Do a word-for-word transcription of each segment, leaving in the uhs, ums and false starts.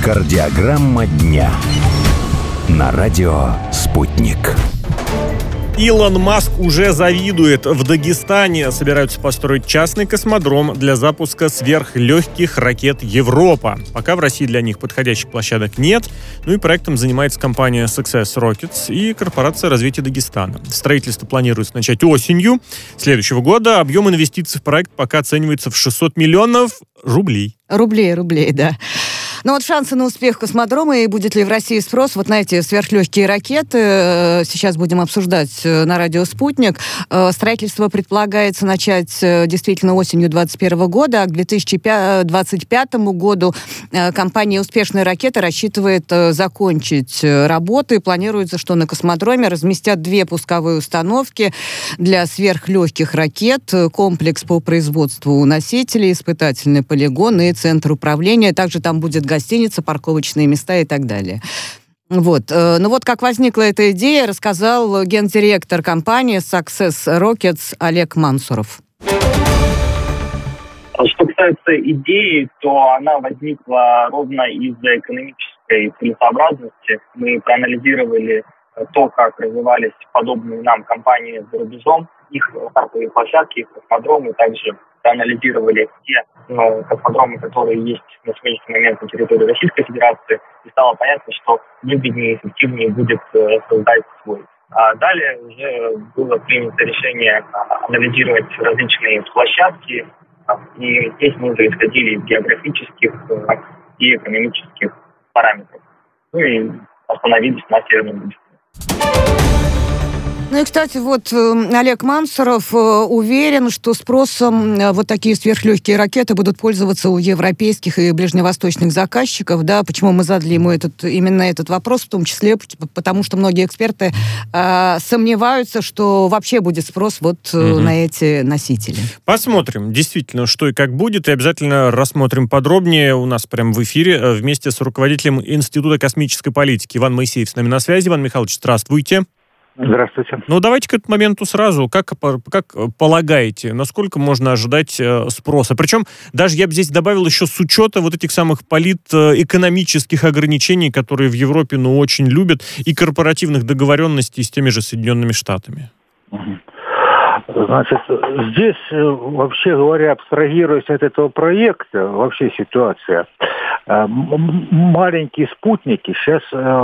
Кардиограмма дня на радио «Спутник». Илон Маск уже завидует. В Дагестане собираются построить частный космодром для запуска сверхлегких ракет «Европа». Пока в России для них подходящих площадок нет. Ну и проектом занимается компания Success Rockets и корпорация развития Дагестана. Строительство планируется начать осенью следующего года. Объем инвестиций в проект пока оценивается в шестьсот миллионов рублей. Рублей, рублей, да. Но вот шансы на успех космодрома и будет ли в России спрос вот на эти сверхлегкие ракеты сейчас будем обсуждать на радио «Спутник». Строительство предполагается начать действительно осенью двадцать первого года, а к две тысячи двадцать пятому году компания «Успешные ракеты» рассчитывает закончить работы. Планируется, что на космодроме разместят две пусковые установки для сверхлегких ракет, комплекс по производству носителей, испытательный полигон и центр управления. Также там будет гостиница, парковочные места и так далее. Вот. Ну вот как возникла эта идея, рассказал гендиректор компании Success Rockets Олег Мансуров. Что касается идеи, то она возникла ровно из-за экономической целесообразности. Мы проанализировали то, как развивались подобные нам компании за рубежом, их стартовые площадки, их космодромы, также проанализировали те э, космодромы, которые есть на сегодняшний момент на территории Российской Федерации, и стало понятно, что выгоднее и эффективнее будет э, создать свой. А далее уже было принято решение э, анализировать различные площадки, э, и здесь мы уже исходили из географических э, и экономических параметров. Ну и остановились на Северном Дагестане. Ну и, кстати, вот Олег Мансуров уверен, что спросом вот такие сверхлегкие ракеты будут пользоваться у европейских и ближневосточных заказчиков. Да, почему мы задали ему этот, именно этот вопрос, в том числе потому, что многие эксперты э, сомневаются, что вообще будет спрос вот угу. на эти носители. Посмотрим, действительно, что и как будет, и обязательно рассмотрим подробнее у нас прямо в эфире вместе с руководителем Института космической политики Иван Моисеев с нами на связи. Иван Михайлович, здравствуйте. Здравствуйте. Ну, давайте к этому моменту сразу. Как, как полагаете, насколько можно ожидать э, спроса? Причем даже я бы здесь добавил еще с учета вот этих самых политэкономических ограничений, которые в Европе, ну, очень любят, и корпоративных договоренностей с теми же Соединенными Штатами. Значит, здесь, вообще говоря, абстрагируясь от этого проекта, вообще ситуация, маленькие спутники сейчас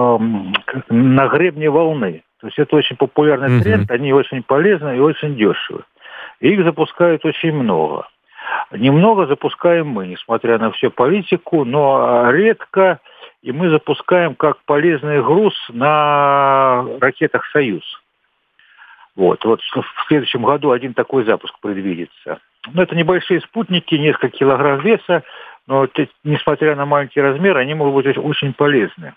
на гребне волны. То есть это очень популярный uh-huh. тренд, они очень полезны и очень дешевы. И их запускают очень много. Немного запускаем мы, несмотря на всю политику, но редко, и мы запускаем как полезный груз на ракетах «Союз». Вот, вот в следующем году один такой запуск предвидится. Но это небольшие спутники, несколько килограмм веса, но несмотря на маленький размер, они могут быть очень полезны.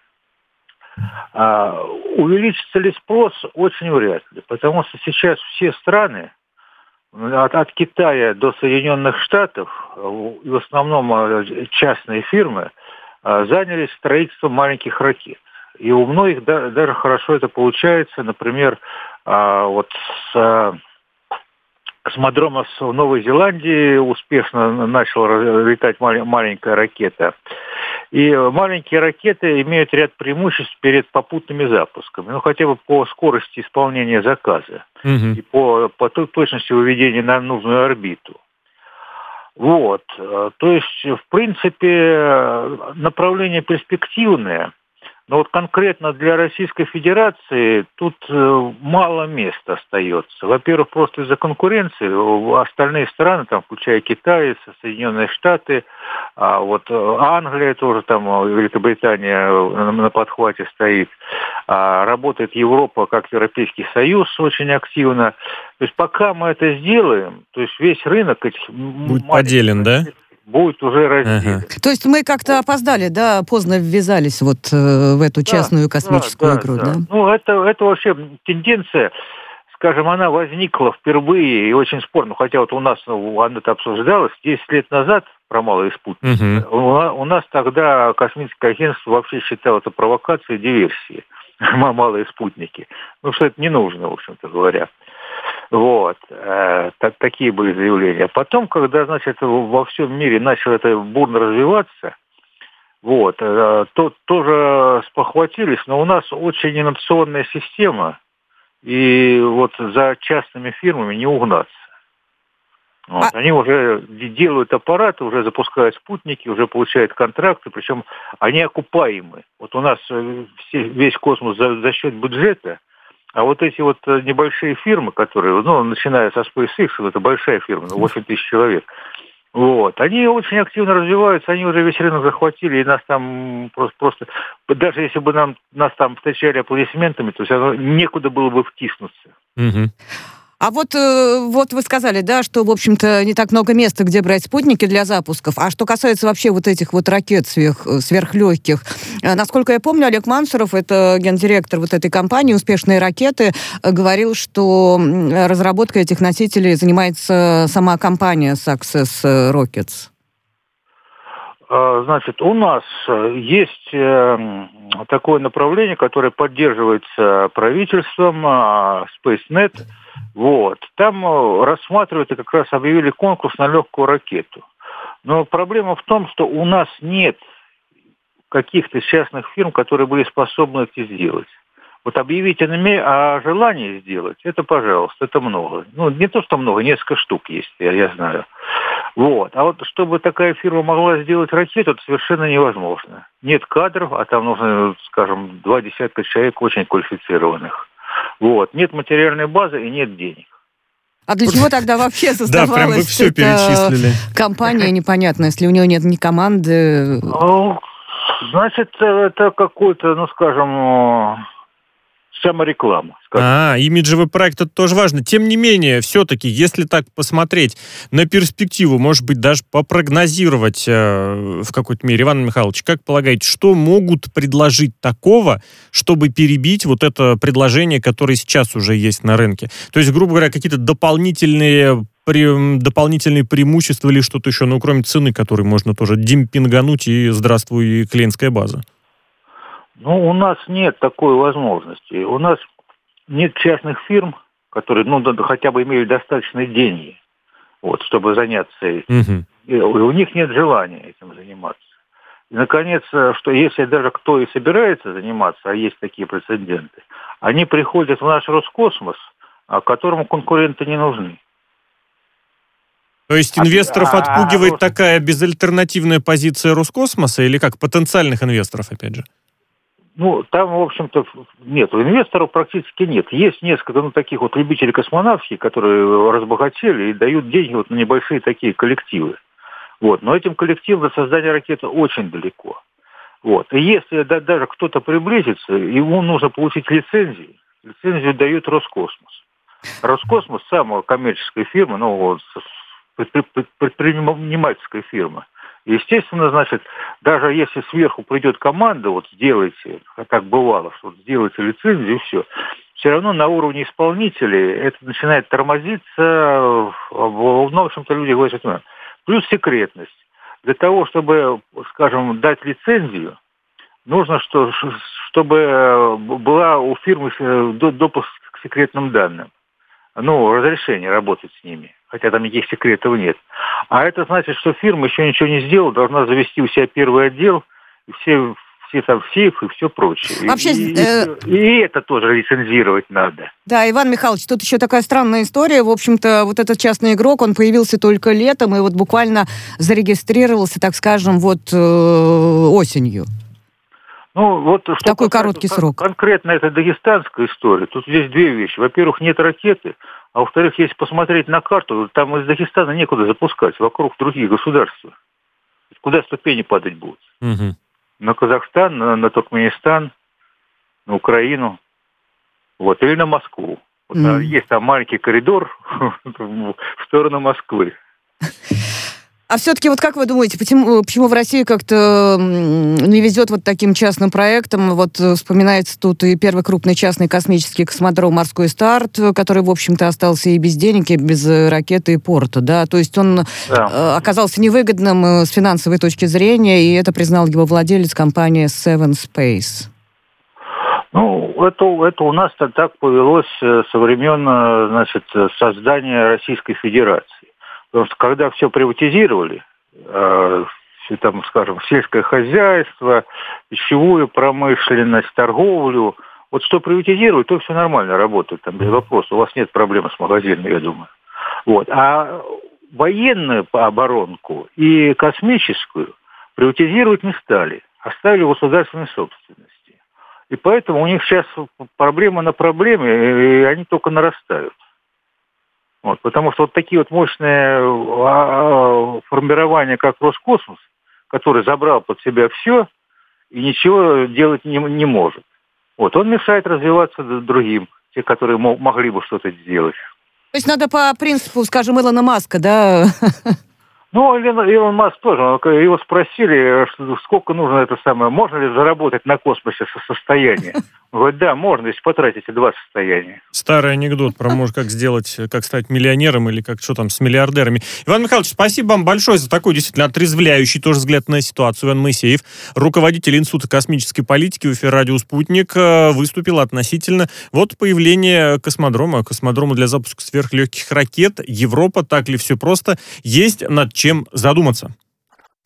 А, увеличится ли спрос? Очень вряд ли, потому что сейчас все страны, от, от Китая до Соединенных Штатов, и в основном частные фирмы, занялись строительством маленьких ракет. И у многих да, даже хорошо это получается. Например, вот с космодрома в Новой Зеландии успешно начала летать маленькая ракета. И маленькие ракеты имеют ряд преимуществ перед попутными запусками. Ну, хотя бы по скорости исполнения заказа угу. и по, по той точности выведения на нужную орбиту. Вот. То есть, в принципе, направление перспективное. Но вот конкретно для Российской Федерации тут мало места остается. Во-первых, просто из-за конкуренции. Остальные страны, там, включая Китай, Соединенные Штаты, а вот Англия тоже, там, Великобритания на подхвате стоит. А работает Европа как Европейский Союз очень активно. То есть пока мы это сделаем, то есть весь рынок этих будет поделен, да? Будет уже разделен. Ага. То есть мы как-то опоздали, да, поздно ввязались вот э, в эту да, частную космическую да, игру, да, да? да? Ну, это, это вообще тенденция, скажем, она возникла впервые и очень спорно, хотя вот у нас ну, она-то обсуждалась десять лет назад про малые спутники. Угу. У, у нас тогда космическое агентство вообще считало это провокацией, диверсией. Малые спутники. Ну, что это не нужно, в общем-то говоря. Вот. Э, так, такие были заявления. Потом, когда, значит, во всем мире начало это бурно развиваться, Вот. То, тоже спохватились, но у нас очень инновационная система, и вот за частными фирмами не угнаться. Вот. А... Они уже делают аппараты, уже запускают спутники, уже получают контракты, причем они окупаемы. Вот у нас все, весь космос за, за счет бюджета, а вот эти вот небольшие фирмы, которые, ну, начиная со SpaceX, это большая фирма, восемь тысяч человек, вот, они очень активно развиваются, они уже весь рынок захватили, и нас там просто, просто даже если бы нам, нас там встречали аплодисментами, то есть оно, некуда было бы втиснуться. Угу. А вот, вот вы сказали, да, что, в общем-то, не так много места, где брать спутники для запусков. А что касается вообще вот этих вот ракет сверх, сверхлегких, насколько я помню, Олег Мансуров, это гендиректор вот этой компании «Успешные ракеты», говорил, что разработкой этих носителей занимается сама компания Success Rockets. Значит, у нас есть такое направление, которое поддерживается правительством, SpaceNet. Вот. Там рассматривают и как раз объявили конкурс на легкую ракету. Но проблема в том, что у нас нет каких-то частных фирм, которые были способны это сделать. Вот объявить о желании сделать, это, пожалуйста, это много. Ну, не то, что много, несколько штук есть, я, я знаю. Вот. А вот чтобы такая фирма могла сделать ракету, это совершенно невозможно. Нет кадров, а там нужно, скажем, два десятка человек очень квалифицированных. Вот. Нет материальной базы и нет денег. А для чего тогда вообще создавалась да, прям вы все эта перечислили. Компания, непонятно, если у нее нет ни команды? Значит, это какой-то, ну, скажем, самореклама. Скажем. А, имиджевый проект, это тоже важно. Тем не менее, все-таки, если так посмотреть на перспективу, может быть, даже попрогнозировать э, в какой-то мере, Иван Михайлович, как полагаете, что могут предложить такого, чтобы перебить вот это предложение, которое сейчас уже есть на рынке? То есть, грубо говоря, какие-то дополнительные, при, дополнительные преимущества или что-то еще, ну, кроме цены, которой можно тоже демпингануть, и здравствуй, и клиентская база. Ну, у нас нет такой возможности. У нас нет частных фирм, которые, ну, хотя бы имеют достаточные деньги, вот, чтобы заняться этим. Угу. И у них нет желания этим заниматься. И, наконец, что если даже кто и собирается заниматься, а есть такие прецеденты, они приходят в наш Роскосмос, которому конкуренты не нужны. То есть инвесторов а, отпугивает а, такая безальтернативная позиция Роскосмоса или как? Потенциальных инвесторов, опять же? Ну, там, в общем-то, нет, инвесторов практически нет. Есть несколько, ну, таких вот любителей космонавтики, которые разбогатели и дают деньги вот на небольшие такие коллективы. Вот. Но этим коллективом до создания ракеты очень далеко. Вот. И если да, даже кто-то приблизится, ему нужно получить лицензию. Лицензию дает Роскосмос. Роскосмос – самая коммерческая фирма, ну, вот, предпринимательская фирма. Естественно, значит, даже если сверху придет команда, вот сделайте, как бывало, что вот сделайте лицензию и все, все равно на уровне исполнителей это начинает тормозиться, ну, в общем-то, люди говорят, что плюс секретность. Для того, чтобы, скажем, дать лицензию, нужно, что, чтобы была у фирмы допуск к секретным данным. Ну, разрешение работать с ними, хотя там никаких секретов нет. А это значит, что фирма еще ничего не сделала, должна завести у себя первый отдел, и все, все там сейфы и все прочее. Вообще, и, э... и, и это тоже лицензировать надо. Да, Иван Михайлович, тут еще такая странная история. В общем-то, вот этот частный игрок, он появился только летом и вот буквально зарегистрировался, так скажем, вот э, осенью. Ну, вот что такой короткий срок. Конкретно это дагестанская история. Тут здесь две вещи. Во-первых, нет ракеты, а во-вторых, если посмотреть на карту, там из Дагестана некуда запускать, вокруг других государств. Куда ступени падать будут? Угу. На Казахстан, на, на Туркменистан, на Украину, вот, или на Москву. Вот, mm. Есть там маленький коридор в сторону Москвы. А все-таки, вот как вы думаете, почему, почему в России как-то не везет вот таким частным проектам? Вот вспоминается тут и первый крупный частный космический космодром «Морской старт», который, в общем-то, остался и без денег, и без ракеты и порта, да? То есть он да. оказался невыгодным с финансовой точки зрения, и это признал его владелец, компания Seven Space. Ну, это, это у нас-то так повелось со времен, значит, создания Российской Федерации. Потому что когда все приватизировали, там, скажем, сельское хозяйство, пищевую промышленность, торговлю. Вот что приватизировать, то все нормально работает, там без вопросов. У вас нет проблем с магазином, я думаю. Вот. А военную оборонку и космическую приватизировать не стали, оставили в государственной собственности. И поэтому у них сейчас проблема на проблеме, и они только нарастают. Вот, потому что вот такие вот мощные формирования, как Роскосмос, который забрал под себя все и ничего делать не, не может. Вот, он мешает развиваться другим, те, которые мо- могли бы что-то сделать. То есть надо по принципу, скажем, Илона Маска, да? Ну, Илон Маск тоже, его спросили, сколько нужно это самое, можно ли заработать на космосе со состояния. Он говорит, да, можно, если потратите два состояния. Старый анекдот про, может, как сделать, как стать миллионером или как что там с миллиардерами. Иван Михайлович, спасибо вам большое за такой действительно отрезвляющий тоже взгляд на ситуацию. Иван Моисеев, руководитель Института космической политики в эфире «Радио Спутник», выступил относительно вот появления космодрома, космодрома для запуска сверхлегких ракет. Европа, так ли все просто? Есть над чем задуматься.